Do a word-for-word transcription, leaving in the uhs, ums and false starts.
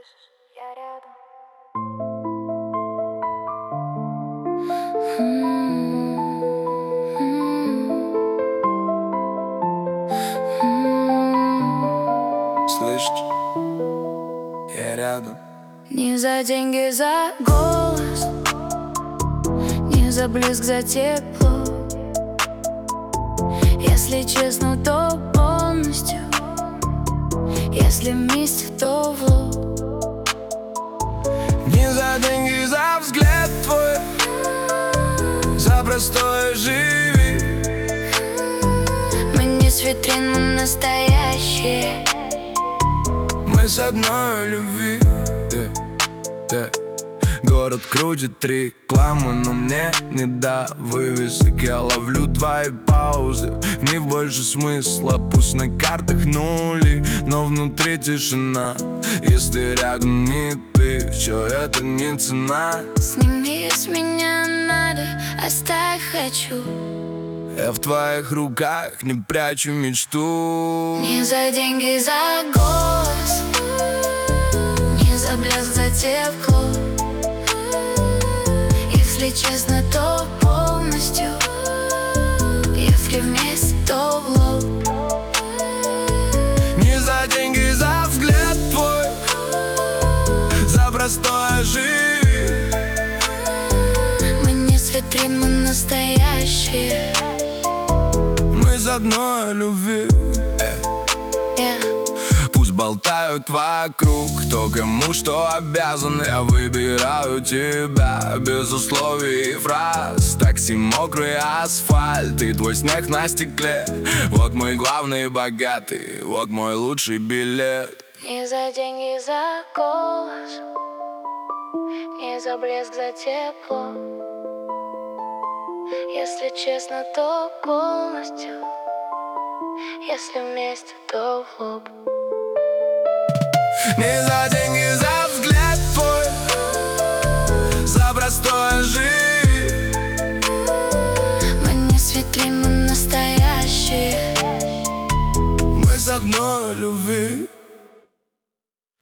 Слышишь, я рядом. Слышишь, я рядом. Не за деньги, за голос, не за блеск, за тепло. Если честно, то полностью. Если вместе, то в лоб. Не за деньги, за взгляд твой, за простое живи. Мы не с витрин, мы настоящие. Мы с одной любви, yeah, yeah. Город крутит рекламу, но мне не до вывесок. Я ловлю твои паузы, в них больше смысла. Пусть на картах нули, но внутри тишина. Если рядом не ты, все это не цена. Сними с меня надо, оставь хочу. Я в твоих руках не прячу мечту. Не за деньги, за голос, не за блеск, за тепло. Если честно, то полностью. Если вместе, то в лоб. Не за деньги, за взгляд твой, за простое живи. Мы не с витрин, мы настоящие. Мы с одной любви, yeah. Пусть болтают вокруг, кто кому что обязан. Я выбираю тебя без условий и фраз. Такси, мокрый асфальт и твой снег на стекле. Вот мой главный богатый, вот мой лучший билет. Не за деньги, за голос, не за блеск, за тепло. Если честно, то полностью. Если вместе, то в лоб. Не за деньги, за взгляд твой, за простое живи. Мы не с витрин, мы настоящие. Мы с одной любви.